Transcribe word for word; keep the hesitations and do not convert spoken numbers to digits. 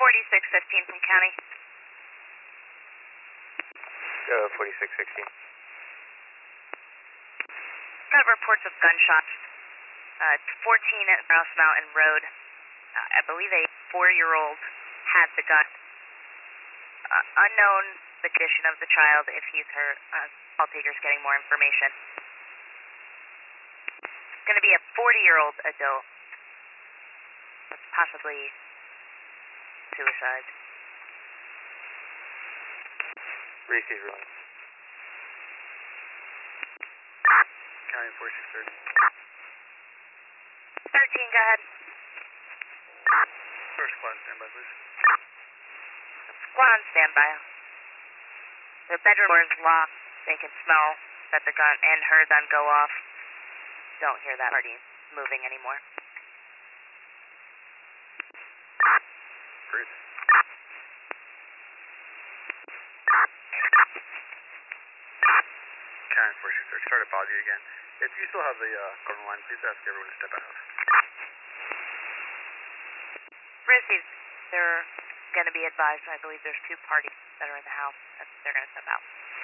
forty-six fifteen from county. Go forty-six sixteen. Got reports of gunshots. Uh, fourteen at Grouse Mountain Road. Uh, I believe a four-year-old had the gun. Uh, unknown the condition of the child. If he's hurt, uh, call takers getting more information. It's going to be a forty-year-old adult. That's possibly suicide. Receive rolling. County forty-six thirty. thirteen, go ahead. First squad, standby, please. Squad on standby. The bedroom door is locked. They can smell that the gun and her gun go off. Don't hear that party moving anymore. Bruce. County forty-six thirty. Sorry to bother you again. If you still have the uh, corner line, please ask everyone to step out. Received. They're going to be advised. I believe there's two parties that are in the house, and they're going to step out.